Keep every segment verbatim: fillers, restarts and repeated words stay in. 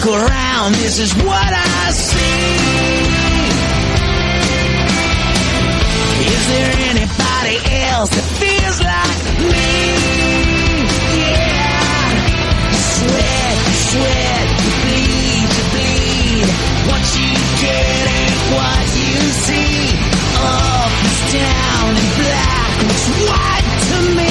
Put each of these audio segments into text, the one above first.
look around, this is what I see. Is there anybody else that feels like me? Yeah. You sweat, you sweat, you bleed, you bleed. What you get ain't what you see. Up is down and black looks white to me.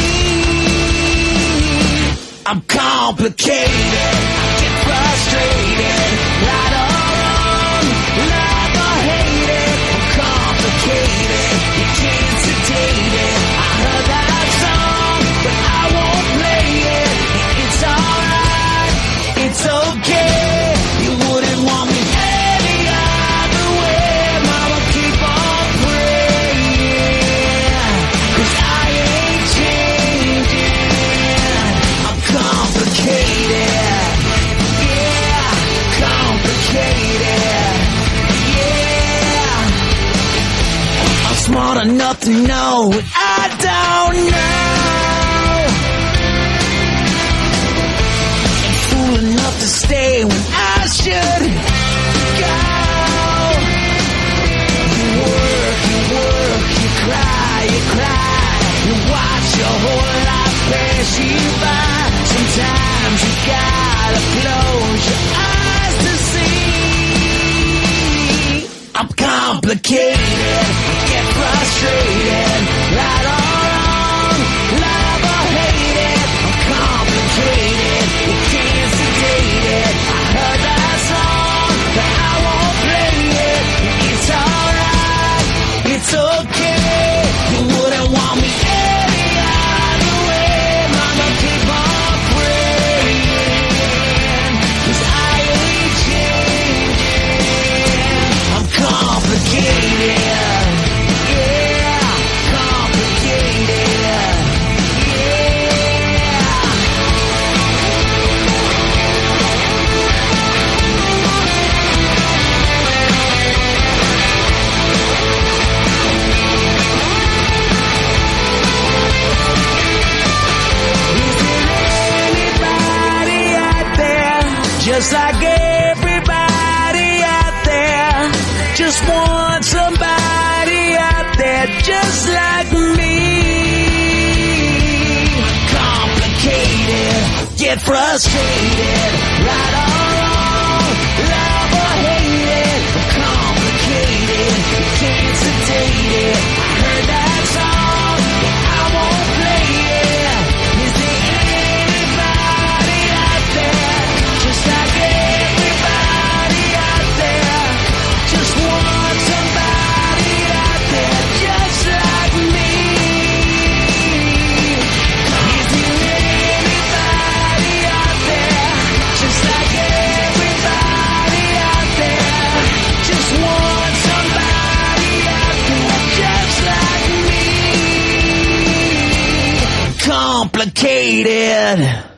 I'm complicated, I get frustrated, right or wrong, love or hate it. I'm complicated, you can't sedate it. I heard that song, but I won't play it. It's alright, it's okay. You wouldn't want me any other way. Mama, keep on praying, 'cause I ain't changing. I'm complicated, yeah, complicated, yeah. I'm smart enough to know what I don't know, and fool enough to stay when I should go. You work, you work, you cry, you cry, you watch your whole life pass you by. Sometimes you gotta close your eyes to see. I'm complicated, get frustrated, right or wrong, love or hate it. I'm complicated, you can't sedate it. I heard that song, but I won't play it. It's alright, it's okay. You wouldn't want me any other way. Mama, keep on praying, 'cause I ain't changing. I'm complicated, yeah, complicated, yeah. Is there anybody out there, just like everybody out there, just want somebody out there just like me? Complicated, get frustrated, right or wrong, love or hate it. Complicated, you can't sedate it. I heard that song, but I won't play it. Is there anybody out there, just like everybody out there, just want somebody out there just like me? Is there anybody out there, just like everybody out there, just want somebody out there just like me? Complicated.